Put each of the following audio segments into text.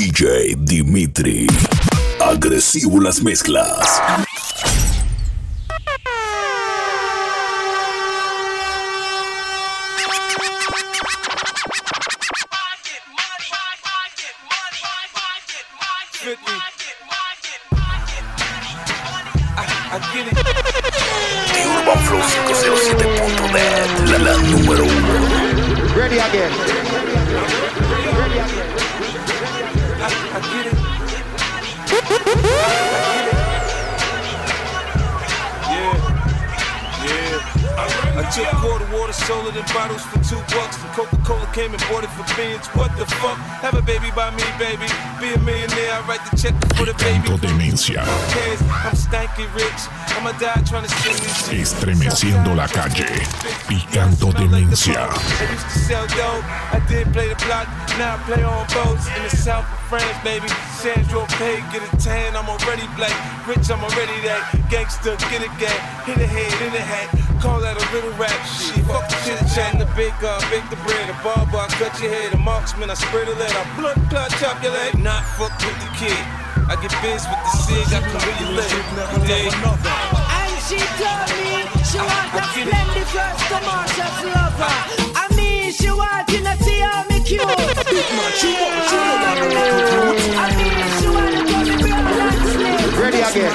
DJ Dimitri. Agresivo las mezclas. The Urban Flow 507.net, la número 1. Ready again. I get it. I took quarter water, sold it in bottles for $2. And Coca-Cola came and bought it for beans. What the fuck? Have a baby by me, baby. Be a millionaire, I write the check for the baby. Picando demencia. I'm stanky rich. I'ma die trying to sing these shit. Estremeciendo la calle. Picando demencia. I used to sell dope. I did play the block. Now I play on boats in the south of France, baby. Sandro Pay, get a tan. I'm already black. Rich, I'm already that. Gangster, get a gang. Hit a head in the hat. Call that a little rap shit. Fuck the chit chat. The bake the bread. A barber, I cut your head. A marksman, I spread a lead. I blood clot, chop your leg. Not fuck with the kid. I get biz with the cig. I can really live. And she told me she want a splendid first commercial lover. I mean she want to see how me cute. Big man, she want to I mean she want to come me brown and slim. Ready again.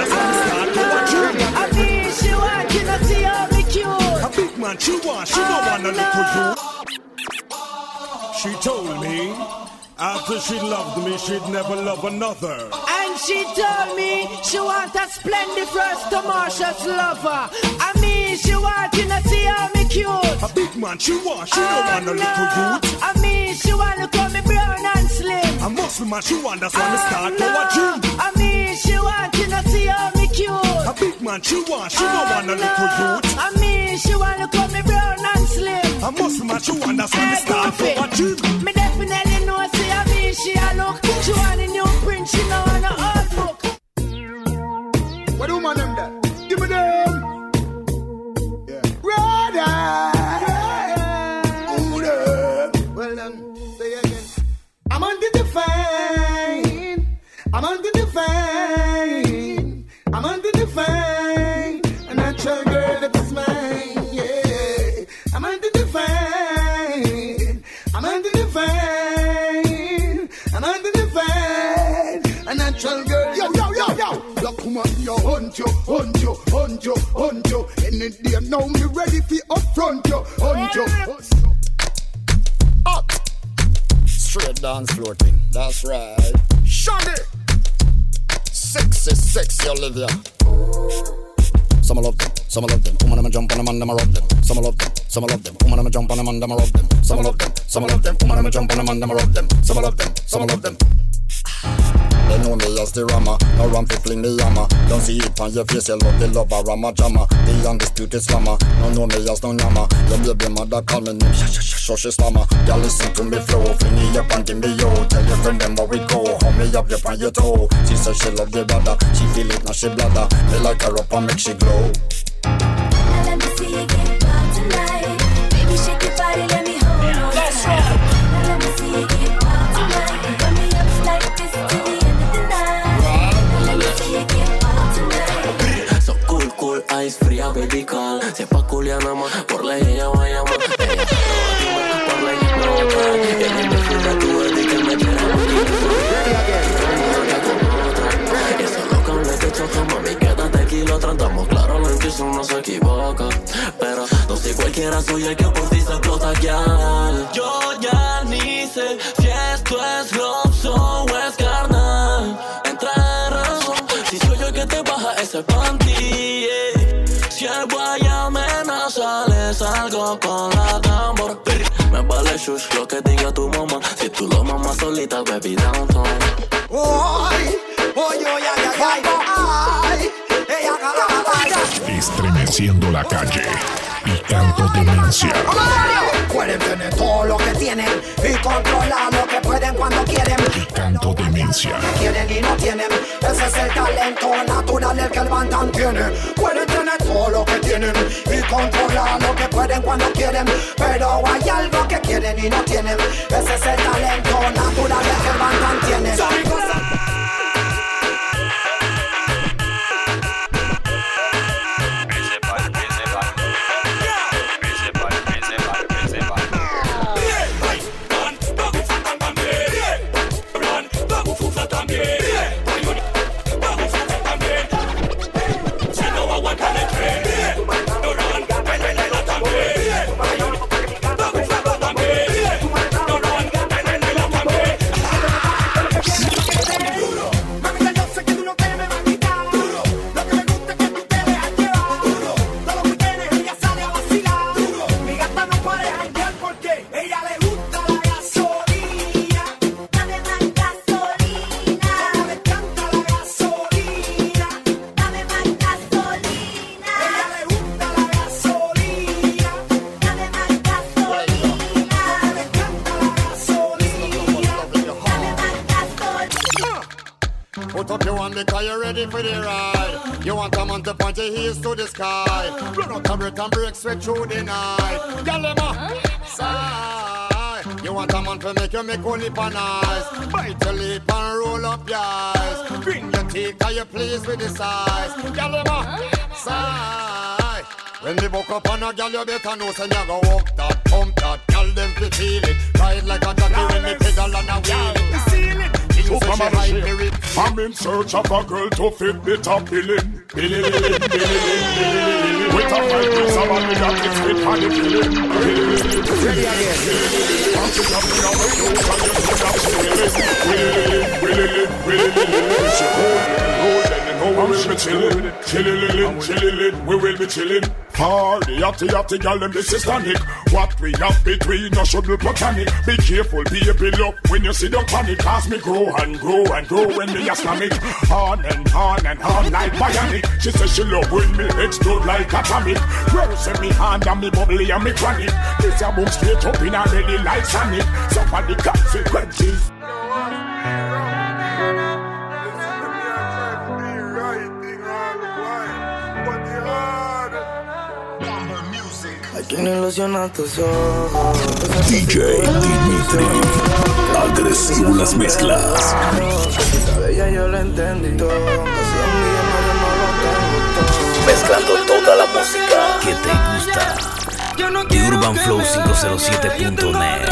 I mean she want to see how me cute. A big man, she don't want a little you. She told me after she loved me, she'd never love another. And she told me she want a splendid first commercial lover. I mean she want to see how me cute. A big man, she don't want a little youth. I mean she want to call me brown and slim. A muscle man, she want that's when me start go a gym. I mean she want to see how me cute. A big man, she don't want a little youth. I mean she want to call me brown and slim. A muscle man, she want that's when me start go a gym. Me definitely know see I mean she a look. She want a new print, she know want a old book. What do man them there? Give me them. Yeah. Brother. Well done. Say again. I'm under the fine. I'm under the fine. I'm under the fine. A natural girl that is mine. Yeah. I'm under the fine. I'm under the fine. I'm under the fine. A natural girl. Yo. Black woman, yo, hunt you. Any day now, me ready for upfront you. Hunt you. Up. Straight dance floor thing, that's right. Shonny. Sexy Olivia. Some love them, woman I'ma jump on them and I'ma rob them. Some love them, woman I'ma jump on them and I'ma rob them. Some love them, woman I'ma jump on them and I'ma rob them. Some love them. They know me as the rammer, no ram fi fling the hammer. Don't see it on your face, you love the lover, rama jammer. The undisputed slammer, no know me as no yammer. Your baby mother call me name, so she slammer. Y'all listen to me flow, fling me up and give me yo. Tell your friend them where we go, hold me up on your toe. She said she love the brother, she feel it now she bladder. Me like her up and make she glow. Now let me see you get wild tonight. Baby shake your body, let me hold on tight. Now let me see you get wild tonight. Run me up like this till the end of the night. Now let me see you get wild tonight. So cool, ice fría, baby call. Sepa culia nada más, por ley ella va a llamar. Ella por ley no va a caer. Ella me fija tu de que me quiera morir. Eso lo que hablé te choca, mami, quédate kilo. Tratamos claro, lo que eso no se equivoca. Pero no soy cualquiera, soy el que por ti se explota ya. Yo ya ni sé si esto es love o es carnal. Entra en razón, si soy yo el que te baja ese panty, yeah. Si el guay amenaza, le salgo con la tambor. Me vale shush lo que diga tu mamá. Si tú lo mamas solita, baby, downtown. Estremeciendo la calle. Picando demencia. Pueden tener todo lo que tienen y controlar lo que pueden cuando quieren. Picando demencia. Quieren y no tienen, ese es el talento natural el que el Bantan tiene. Pueden tener todo lo que tienen y controlar lo que pueden cuando quieren, pero hay algo que quieren y no tienen, ese es el talento natural el que el Bantan tiene. Put up your hand because you're ready for the ride. You want a man to point your heels to the sky. Run out a breath and break straight through the night. Galema, sigh. You want a man to make you make only pan eyes. Bite your lip and roll up your eyes. Bring your teeth cause you're pleased with the size. Galema, sigh. When they woke up on a gal, you better know say you go walk that, pump that. Gal them fi feel it. Ride like a jockey when me pedal on a wheel. I'm in search of a girl to fit the top billing. With a fight with somebody that is fit for the killing. Ready again. We will be chilling. Party, yachty, gal, them this is tonic. What we have between us should be platonic. Be careful, baby, look when you see the panic. Cause me grow and grow and grow when me a slam it. On and on and on like bionic. She says she love when me explode like atomic. Girl say me hand and me bubbly and me chronic. This a boom straight up in a ready like Sonic. So for the consequences. Hay quien ilusiona tus ojos. DJ Dimitri, agresivo las mezclas. Esta bella yo lo entendí todo. Casi un millonario no lo tengo todo. Mezclando toda la música que te gusta. Y UrbanFlow507.net.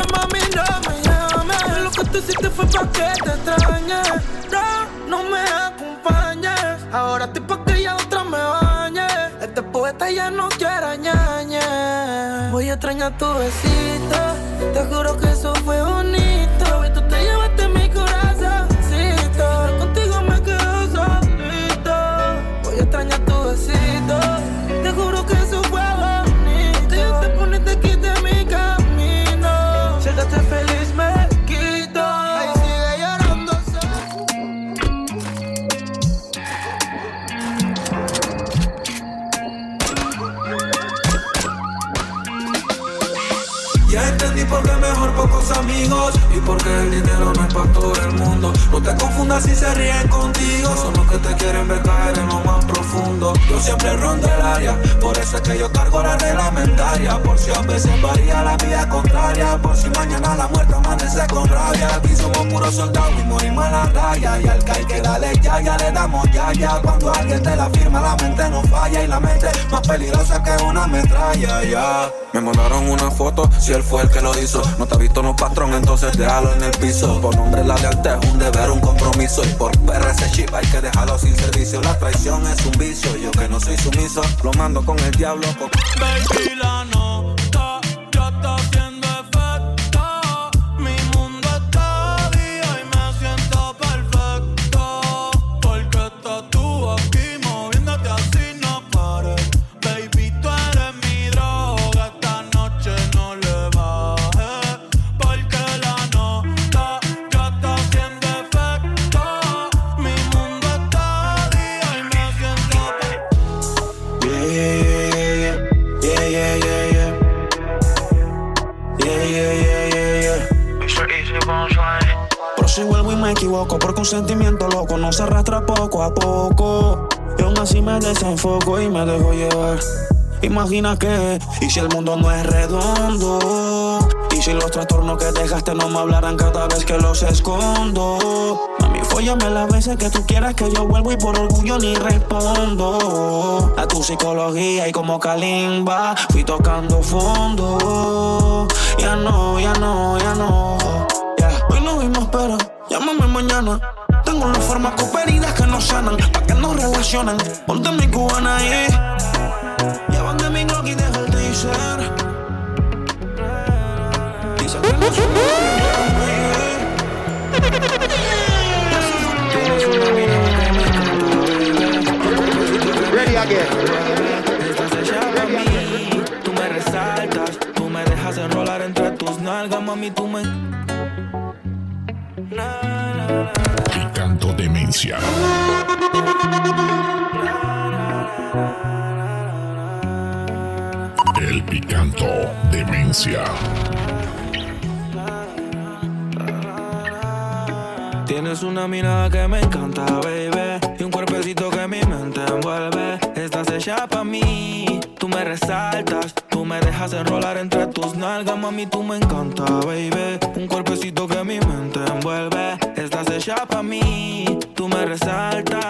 Lo que tú hiciste fue pa' que te extrañe. No me acompañes. Ahora estoy pa' que ya otra me bañe. Este poeta ya no quiere ñañe. Voy a extrañar tu besito. Te juro que eso fue bonito. Y tú te llevaste mi corazoncito. Contigo me quedo solito. Voy a extrañar tu besito. Te juro que eso fue bonito. Y te poniste aquí de mi camino. Si estás feliz me quito. Ahí sigue llorando. Ya entendí por qué mejor pocos amigos y porque el dinero no es para todo el mundo. No te confundas si se ríen contigo, son los que te quieren ver caer en lo más profundo. Yo siempre rondo el área, por eso es que yo cargo la reglamentaria. Por si a veces varía la vida contraria, por si mañana la muerte amanece con rabia. Aquí somos puros soldados y morimos en la raya. Y al caer que dale ya le damos ya. Cuando alguien te la firma la mente no falla. Y la mente más peligrosa que una metralla, ya. Me mandaron una foto, si él fue el que lo hizo. No te ha visto no patrón, entonces déjalo en el piso. Por nombre la lealtad es un deber, un compromiso. Y por perra ese chip hay que dejarlo sin servicio. La traición es un vicio, yo que no soy sumiso lo mando con el diablo. Baby, la nota ya está haciendo efecto. Mi mundo está día y me siento perfecto. Porque estás tú aquí moviéndote así no pares. Baby, tú eres mi droga, esta noche no le bajes. Porque la nota ya está haciendo efecto. Mi mundo está día y me siento perfecto. Pero si vuelvo y me equivoco, porque un sentimiento loco no se arrastra poco a poco. Y aún así me desenfoco y me dejo llevar. Imagina que, y si el mundo no es redondo, y si los trastornos que dejaste no me hablarán cada vez que los escondo. Mami, fóllame las veces que tú quieras que yo vuelvo y por orgullo ni respondo. A tu psicología y como Kalimba fui tocando fondo. Ya no. Hoy nos vimos pero llámame mañana. Tengo las formas heridas que no sanan, pa' que nos relacionan. Ponte mi cubana ahí. Llevan de mi Glock y deja el teaser. Dicen que no soy Ready again. Estás hecha para mí. Tú me resaltas, tú me dejas enrolar entre tus nalgas, mami, tú me... Picanto Demencia. El Picanto Demencia. Tienes una mirada que me encanta, baby, y un cuerpecito que mi mente envuelve. Estás hecha pa' mí, tú me resaltas, tú me dejas enrolar entre tus nalgas, mami, tú me encanta, baby. Un cuerpecito que mi mente envuelve. Estás hecha pa' mí, tú me resaltas.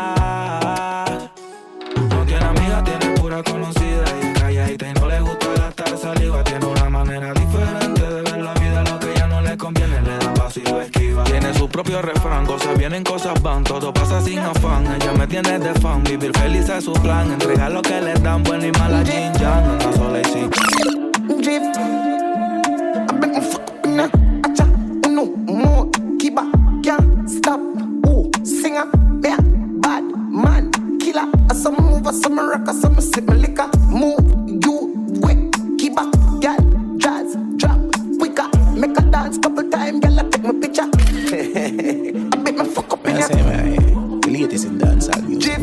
No tiene amiga, tiene pura conocida y es calladita y no le gusta gastar saliva. Tiene una manera diferente de ver la vida, lo que ya no le conviene le da paso y lo esquiva. Tiene su propio refrán, cosas vienen, cosas van, todo pasa sin afán. Ella me tiene de fan, vivir feliz es su plan. Entregar lo que le dan, bueno y mala Jin Yang. Anda sola y sí. Drift, I've been fucking up. Acha, no more, keep up, can't stop. Oh, singer, yeah, bad man, killer. Some move, some rock, some sip my liquor. Move, you wet, keep up, girl, jazz, drop, quicker. Make a dance couple times, girl, I take my picture. I bet me fuck up in ya. The latest in dancehall music.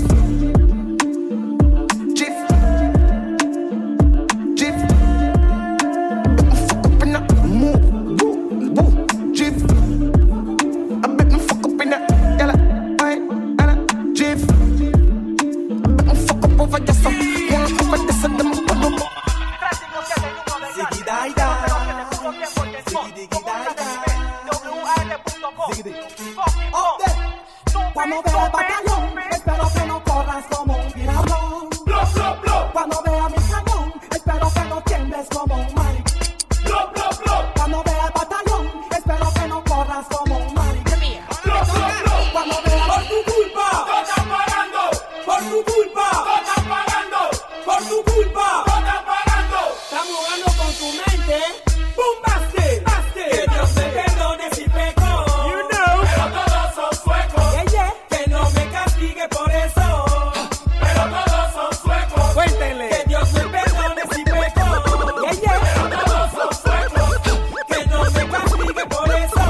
Cuando vea el batallón, espero que no corras como un piragón. Cuando vea mi cañón, espero que no tiembles como un maric. Cuando vea el batallón, espero que no corras como un maric. Cuando vea por tu culpa, tú estás pagando. Por tu culpa, tú estás pagando. Por tu culpa, tú estás pagando. Estás jugando con tu mente. ¡Bum, baste! Que Dios me perdone si peco. You know. Pero todos son suecos. Que no me castigue por eso. Pero todos son suecos. Cuéntenle. Que Dios me perdone si peco. Pero todos son suecos. Que no me castigue por eso.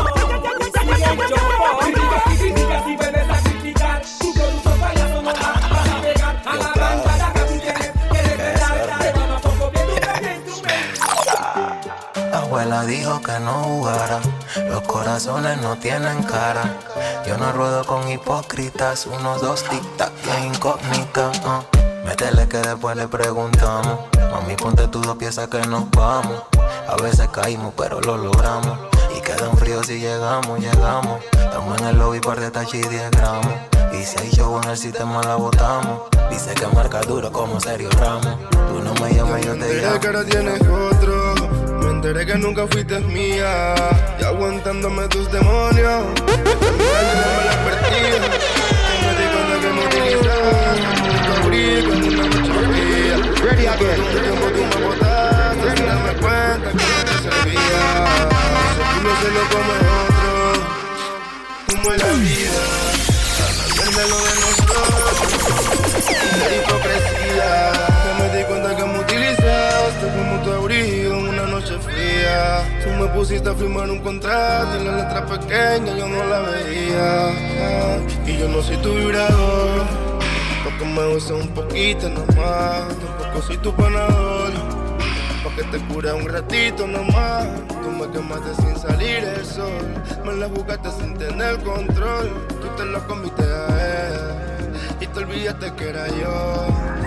Critica si vienes a criticar. Tu producto payaso no va a pegar. A la bancada que tú tienes que respetar. Te vamos poco viendo en tu mente. Abuela dijo que no jugara, los corazones no tienen cara. Yo no ruedo con hipócritas, unos dos tic-tac que incógnita. Métele que después le preguntamos. Mami, ponte tus dos piezas que nos vamos. A veces caímos pero lo logramos. Y quedan fríos si llegamos. Estamos en el lobby par de tachi y 10 gramos. Y si hay show en el sistema la botamos. Dice que marca duro como Sergio Ramos. Tú no me llamas, yo te llamo. Que ahora tienes otro. Me enteré que nunca fuiste mía. Y aguantándome tus demonios. Esta mirada no me la advertía. Que me di cuenta que me utilizas. Nunca brillo en una noche fría. Ready again. Por un tiempo tú me botaste sin darme cuenta que no te servía. Ese culo se lo come otro. Como en la vida. Vende lo de nosotros. La hipocresía. Que me di cuenta que me utilizaste como tu abrigo en una noche fría. Tú me pusiste a firmar un contrato y la letra pequeña yo no la veía. Y yo no soy tu vibrador, porque me usas un poquito nomás. Tampoco soy tu panador, porque te cura un ratito nomás. Tú me quemaste sin salir el sol, me la buscaste sin tener control. Tú te lo comiste a él y te olvidaste que era yo.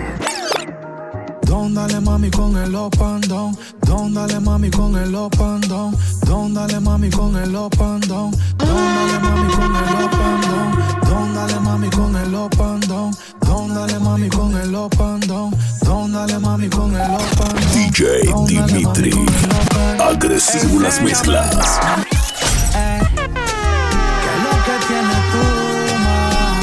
Don dale mami con el up and down. Don dale mami con el up and down. Don dale mami con el up and down. Don dale mami con el up and down. Don dale mami con el up and down. Don dale mami con el up and down. Don dale mami con el up and down. DJ Dimitri, agresivo las mezclas. ¿Qué es lo que tienes tú, ma?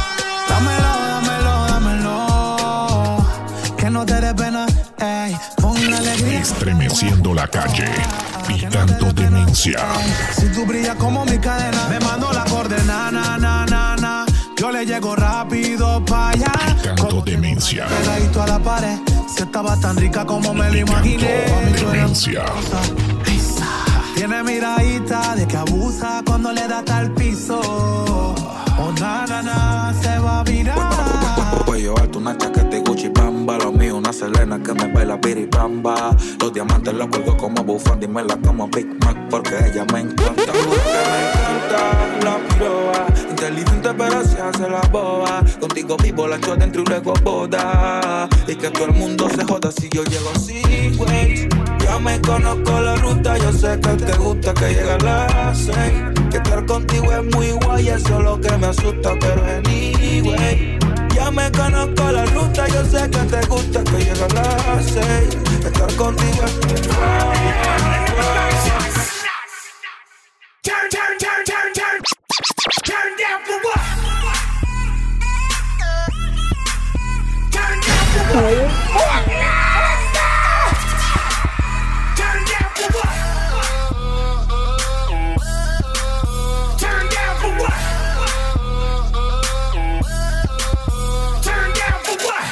Dámelo. Que no te dé pena, ey. Con una alegría. Estremeciendo la calle, picando demencia. Si tú brillas como mi cadena, me mando la coordenada, na. Yo le llego rápido pa' allá. Picando demencia. Pegadito a la pared. Si estaba tan rica como me lo imaginé. Demencia. Tiene miradita de que abusa cuando le da hasta el piso. Oh, na, se va a virar. Cuello alto, una chaqueta y Gucci Bamba. Lo mío, una Selena que me baila piripamba. Los diamantes los cuelgo como bufanda y me la como Big Mac porque ella me encanta. Porque me encanta la piro. pero se hace la boba. Contigo vivo la echo dentro y luego boda. Y que todo el mundo se joda si yo llego sin Waze. Ya me conozco la ruta, yo sé que te gusta que llegue a las 6. Que estar contigo es muy guay, eso es lo que me asusta, pero anyway. Ya me conozco la ruta, yo sé que te gusta que llegue a las 6. Estar contigo es muy guay. Turn down for what? Turn down for what? Turn down for what? Turn down for what? Turn down for what?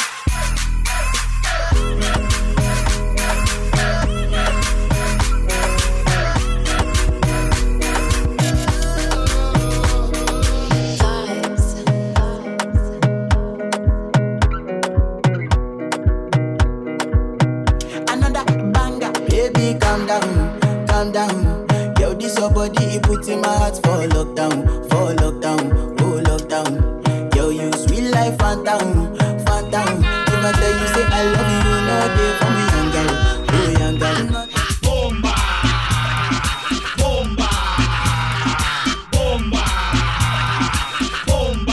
Calm down. Yo, this your body, it puts in my heart for lockdown, oh lockdown. Yo, you sweet life, phantom. If I tell you say I love you, no day for me, young girl, oh young girl. Bomba, bomba, bomba, bomba.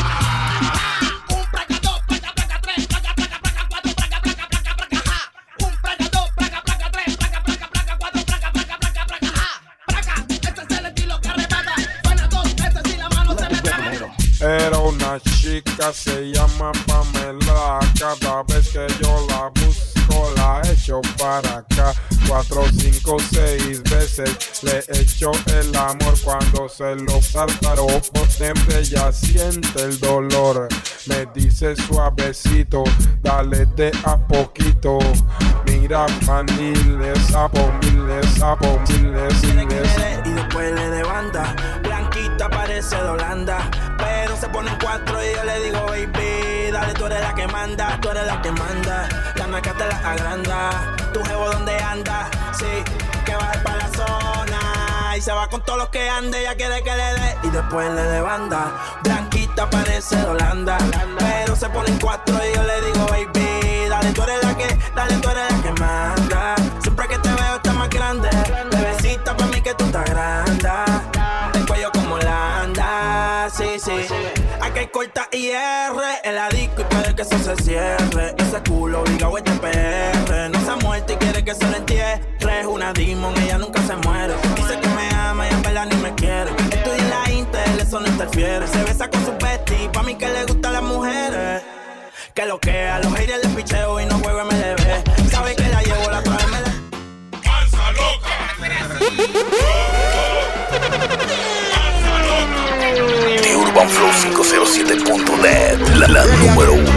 Era una chica, se llama Pamela. Cada vez que yo la busco, la echo para acá. 4, 5, 6 veces le echo el amor. Cuando se lo saltaró, potente ya siente el dolor. Me dice suavecito, dale de a poquito. Mira, miles sapo. Y después le de banda. Blanquita parece de Holanda, pero se ponen 4 y yo le digo, baby, dale, tú eres la que manda, la naca te la agranda, tu jevo donde anda, sí, que va para la zona, y se va con todos los que ande, ella quiere que le dé, y después le de banda, blanquita parece de Holanda, pero se ponen 4 y yo le digo, baby, dale, tú eres la que manda, siempre que te veo estás más grande, bebecita pa' mí que tú estás grande, el cuello como la anda, sí, aquí hay corta IR, el disco y puede que eso se cierre, ese culo obligado este PR, no se ha muerto y quiere que se lo entierre, es una demon, ella nunca se muere, dice que me ama y en verdad ni me quiere, estudia en la Intel, eso no interfiere, se besa con su bestie, pa' mí que le gustan las mujeres, que lo que a los haters les picheo y no juego MLB, sabe que la llevo la otra vez me la... ¡Panza loca! The Urban Flow 507.net, la número 1.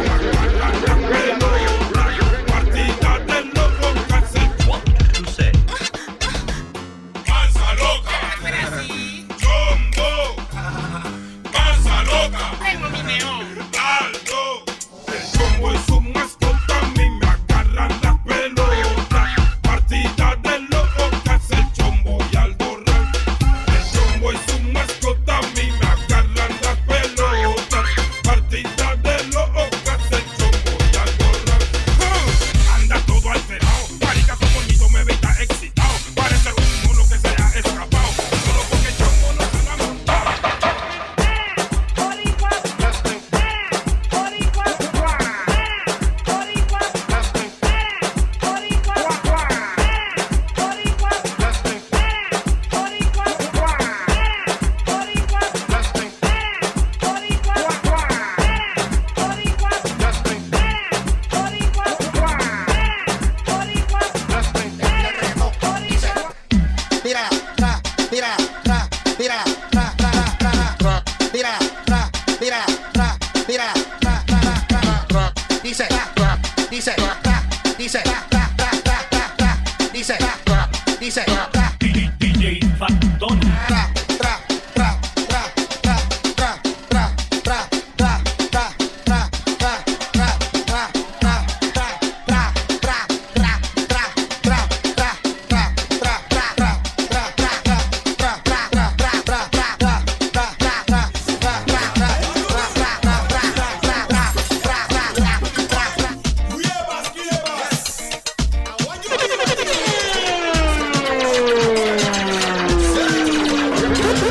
Dice DJ Factón.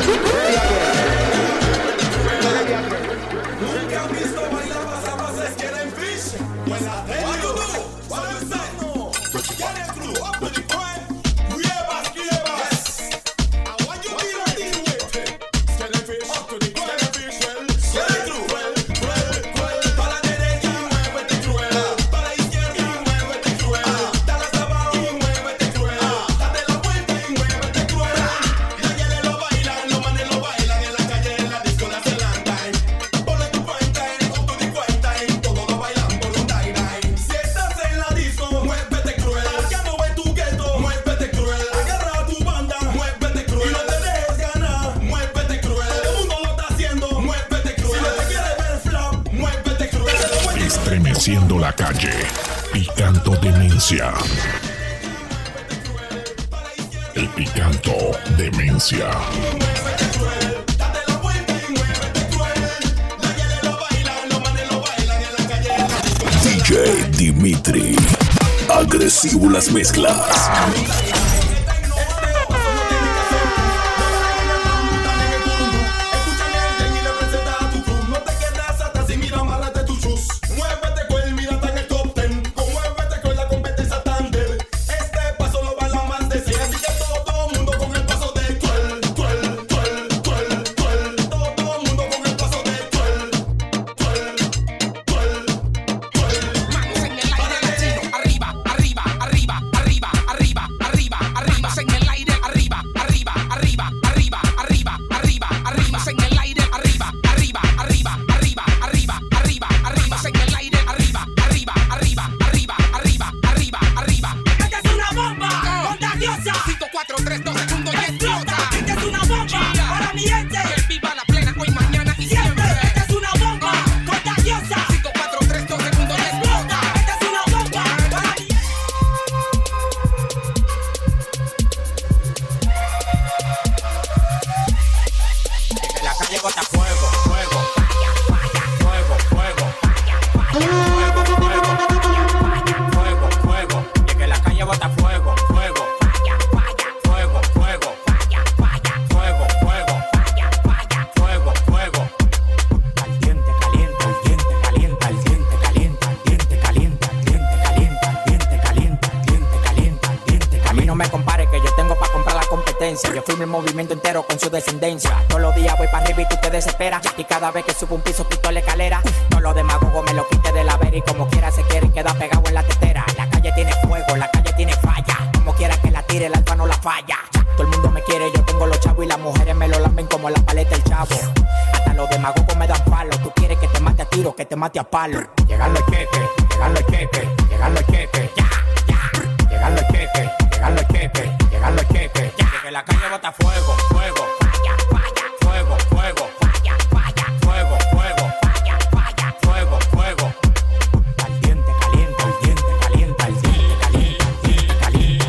Nunca han visto bailar pasapases, quieren fish. When I tell you, what you say? Get it through, up to the point. Yes. And what you dealing with? Get it fish, up to the point. Get it fish, well. Get it through, well. Pa' la derecha, muévete cruela. Pa' la izquierda, muévete cruela. Dale hasta abajo, muévete cruela. Date la vuelta y muévete cruela. Las mujeres lo bailan, los manes lo bailan. En la calle, en la disco, la celantan. Ponle tu cuenta, up to the cuenta. Todos lo bailan por un die-die. Si estás en la disco, muévete cruel. Ya no ves tu gueto, muévete cruel. Agarra a tu banda, muévete cruel. Y no te dejes ganar, muévete cruel. Todo el mundo lo está haciendo, muévete cruel. Si no te quieres ver flop, muévete cruel. Estremeciendo la calle. Picanto Demencia. El Picanto Demencia. DJ Dimitri. Agresivo las mezclas. No te quedas atrás y mira, amárrate tus shoes. Muévete cruel, mira, está en el top 10. Con muévete cruel, la competencia Thunder. Este paso lo baila más de 100. Así que todo el mundo con el paso de cruel. Todo el mundo con el paso de cruel. Manos en el aire latino, arriba, arriba, arriba, arriba, arriba, arriba, arriba, en el aire, arriba, arriba, arriba, arriba, arriba, arriba, arriba, en el aire, arriba, arriba, arriba, arriba, arriba, arriba, arriba, en el aire, arriba, arriba, arriba, arriba, arriba, arriba, arriba. Esta es una bomba contagiosa. 5, 4, 3, 2 segundos y explota. Esta es una bomba para mi gente. Que viva la plena hoy, mañana y siempre. Esta es una bomba contagiosa. 5, 4, 3, 2 segundos y explota. Esta es una bomba para mi En la calle bota fuego, fuego, fuego, fuego, fuego, fuego, fuego, y que la calle bota fuego, fuego, fuego, fuego, fuego, fuego, fuego, fuego, caliente, caliente, caliente, caliente, caliente, caliente, caliente, caliente, caliente, caliente. A mí no me compare que yo tengo para comprar la competencia. Yo firmo el movimiento entero con su descendencia. Todos los días voy para arriba y tú te desesperas. Y cada vez que subo un piso quito la escalera. Todos los demagogos me lo quite de la vera y como quiera se quieren quedar pegado en la tetera. La calle tiene fuego, la calle tiene falla. Como quiera que la tire, el alfa no la falla. Todo el mundo me quiere, yo tengo los chavos y las mujeres me lo lamben como la paleta del chavo. Hasta los demagogos me dan palo. Tú quieres que te mate a tiro, que te mate a palo. Llegando el queque, llegando el queque, llegando el queque, ya, ya. Llegando el queque, llegando el queque, llegando el queque, ya. Que la calle bota fuego, fuego, falla, falla, fuego, fuego, falla, falla, fuego, fuego, falla, falla, fuego, fuego. Caliente, caliente, caliente, caliente, caliente, caliente, caliente,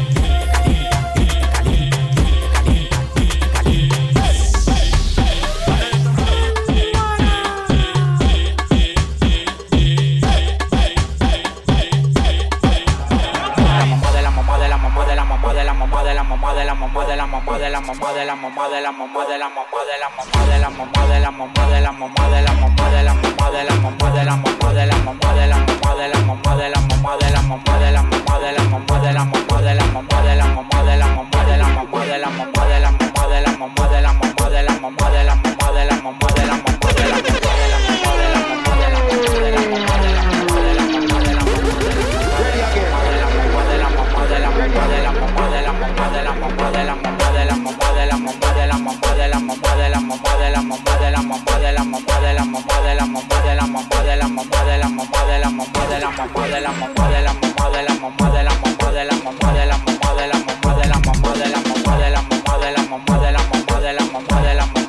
de la